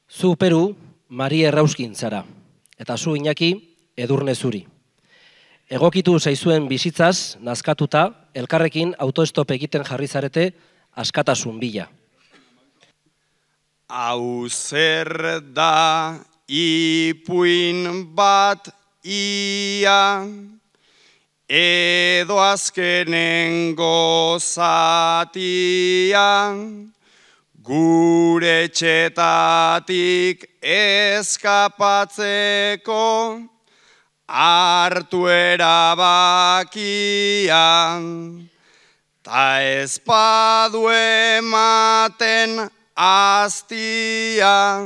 Zu Peru, Mari Errauskin zara, eta zu Iñaki, Edurne zuri. Egokitu zaizuen bizitzaz, nazkatuta, elkarrekin autoestop egiten jarri zarete askatasun bila. Hau zer da ipuin bat ia, edo azkenengo zatia, gure etxetatik eskapatzeko hartu erabakia, ta ezpadu ematen aztia,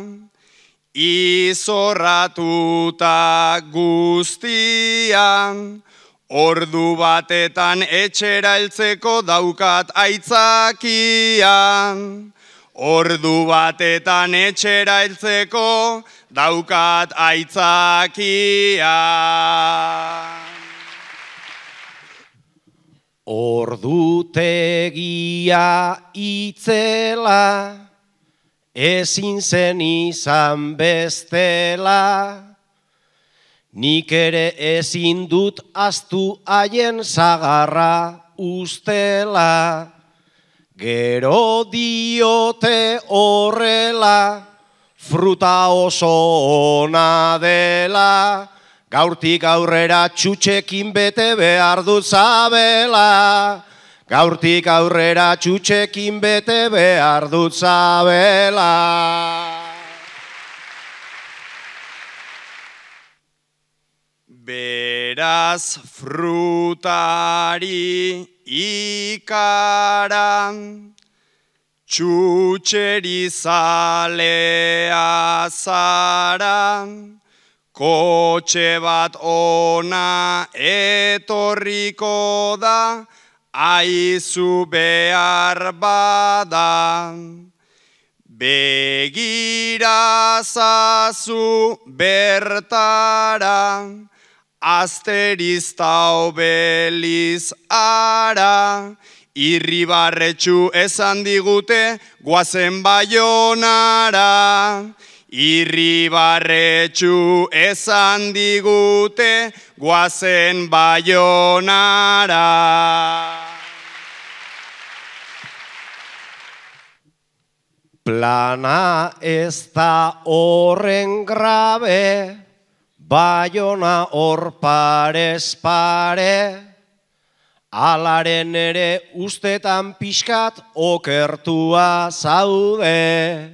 izorratuta guztian, ordu batetan etxera heltzeko daukat aitzakian. Ordu batetan etxera heltzeko daukat aitzakia. Ordutegia itzela, ezin zen izan bestela, nik ere ezin dut ahaztu haien sagarra ustela. Gero diote horrela, fruta oso ona dela, gaurtik aurrera txutxekin bete behar dut zabela. Gaurtik aurrera txutxekin bete behar dut zabela. Beraz frutari ikaran, txutxeri zalea zara, kotxe bat ona etorriko da, aizu behar bada. Begirazazu bertara, Asteriz ta Obeliz ara, irribarretxu esan digute guazen Baionara. Irribarretxu esan digute guazen Baionara. Plana ez da horren grabe, Baiona hor parez pare, alaren ere ustetan pixkat okertua zaude.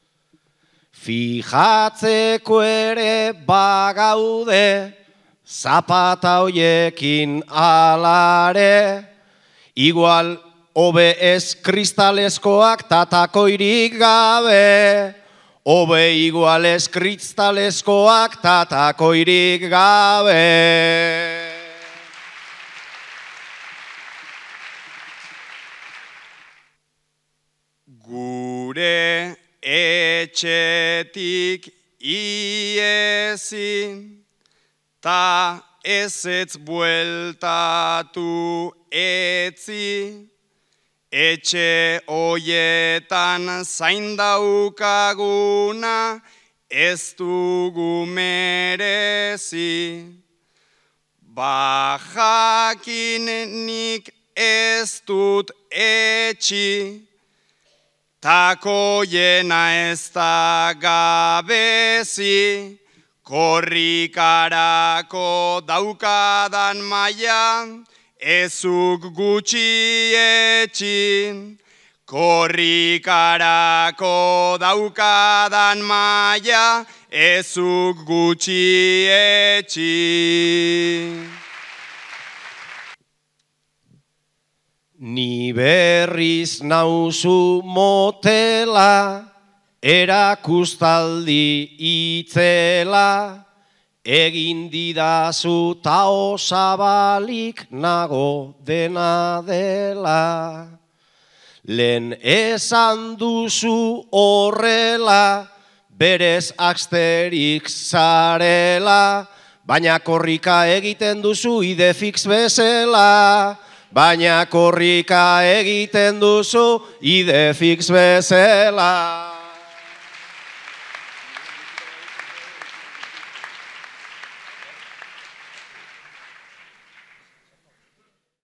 Fijatzeko ere bagaude, zapata hoiekin alare, igual hobe ez kristalezkoak tatakoirik gabe. Hobe igual ez kristalezkoak tatakoirik gabe. Gure etxetik iezin, ta ezetz bueltatu etzi, etxe hoietan zain daukaguna ez dugu merezi. Bajakin nik ez dut etxi, takoiena ez da gabezi, korrikarako daukadan mailan, ezuk gutxi etxin. Korrikarako daukadan maia, ezuk gutxi etxin. Ni berriz nauzu motela, erakustaldi itzela, egin didazu ta osabalik nago dena dela. Lehen esan duzu horrela, berez Asterix zarela, baina korrika egiten duzu idefix bezala. Baina korrika egiten duzu idefix bezala.